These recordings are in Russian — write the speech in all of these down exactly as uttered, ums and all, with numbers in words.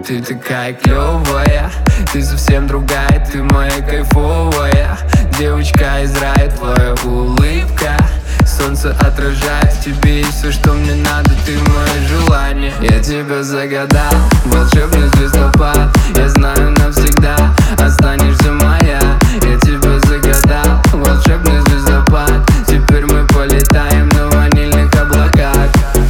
Ты такая клевая, ты совсем другая, ты моя кайфовая девочка из рая, твоя улыбка солнце отражает, в тебе есть все, что мне надо, ты мое желание. Я тебя загадал, волшебный звездопад, я знаю навсегда, останешься моя. Я тебя загадал, волшебный звездопад, теперь мы полетаем на ванильных облаках.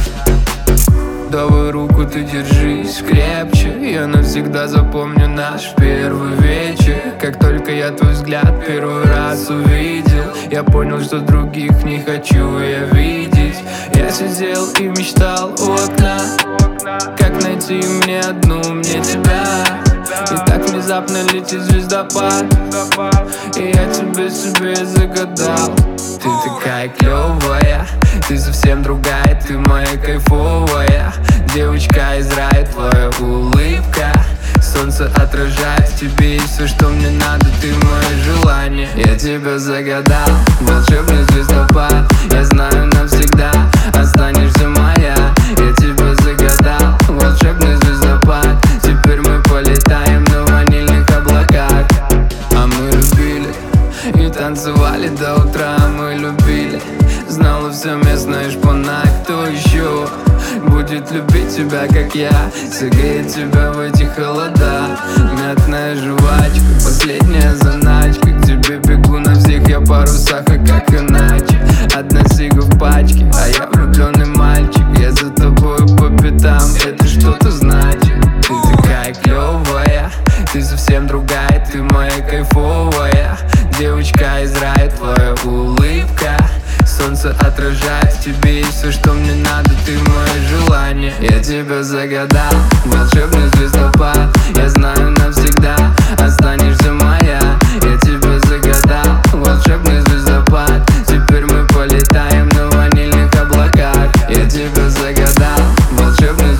Давай руку ты держись крепче, я навсегда запомню наш первый вечер. Как только я твой взгляд первый раз увидел, я понял, что других не хочу я видеть. Я сидел и мечтал у окна, как найти мне одну, мне тебя. И так внезапно летит звездопад, и я тебе себе загадал. Ты такая клевая, ты совсем другая, ты моя кайфовая девочка из рая, твоя улыбка солнце отражает, в тебе есть все, что мне надо, ты мое желание. Я тебя загадал, волшебный звездопад, я знаю навсегда, останешься моя. Я тебя загадал, волшебный звездопад, теперь мы полетаем на ванильных облаках. А мы любили и танцевали до утра, мы любили, знала все местная шпана. Кто еще будет любить тебя, как я, согреет тебя в эти холода? Мятная жвачка, последняя заначка, к тебе бегу на всех я парусах, а как иначе? Одна сига в пачке, а я влюбленный мальчик, я за тобою по пятам, это что-то значит. Ты такая клевая, ты совсем другая, ты моя кайфовая девочка из рая, твоя улыбка солнце отражает, в тебе есть все, что мне надо, ты мое желание. Я тебя загадал, волшебный звездопад, я знаю навсегда, останешься моя. Я тебя загадал, волшебный звездопад, теперь мы полетаем на ванильных облаках. Я тебя загадал, волшебный